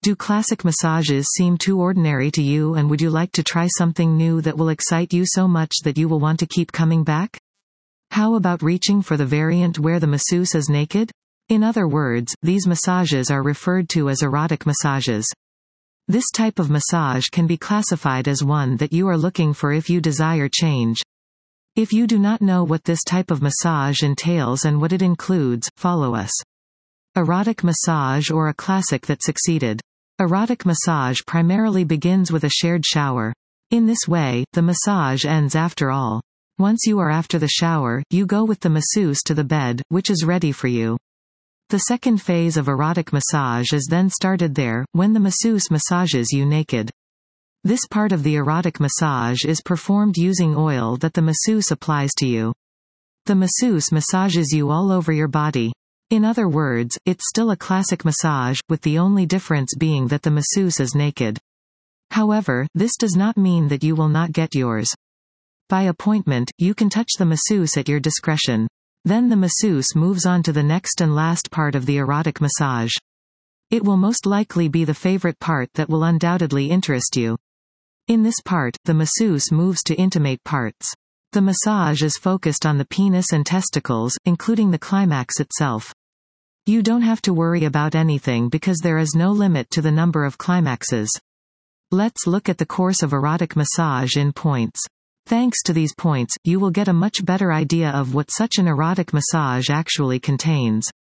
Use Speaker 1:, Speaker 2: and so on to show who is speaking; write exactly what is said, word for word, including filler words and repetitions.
Speaker 1: Do classic massages seem too ordinary to you, and would you like to try something new that will excite you so much that you will want to keep coming back? How about reaching for the variant where the masseuse is naked? In other words, these massages are referred to as erotic massages. This type of massage can be classified as one that you are looking for if you desire change. If you do not know what this type of massage entails and what it includes, follow us. Erotic massage, or a classic that succeeded. Erotic massage primarily begins with a shared shower. In this way, the massage ends after all. Once you are after the shower, you go with the masseuse to the bed, which is ready for you. The second phase of erotic massage is then started there, when the masseuse massages you naked. This part of the erotic massage is performed using oil that the masseuse applies to you. The masseuse massages you all over your body. In other words, it's still a classic massage, with the only difference being that the masseuse is naked. However, this does not mean that you will not get yours. By appointment, you can touch the masseuse at your discretion. Then the masseuse moves on to the next and last part of the erotic massage. It will most likely be the favorite part that will undoubtedly interest you. In this part, the masseuse moves to intimate parts. The massage is focused on the penis and testicles, including the climax itself. You don't have to worry about anything because there is no limit to the number of climaxes. Let's look at the course of erotic massage in points. Thanks to these points, you will get a much better idea of what such an erotic massage actually contains.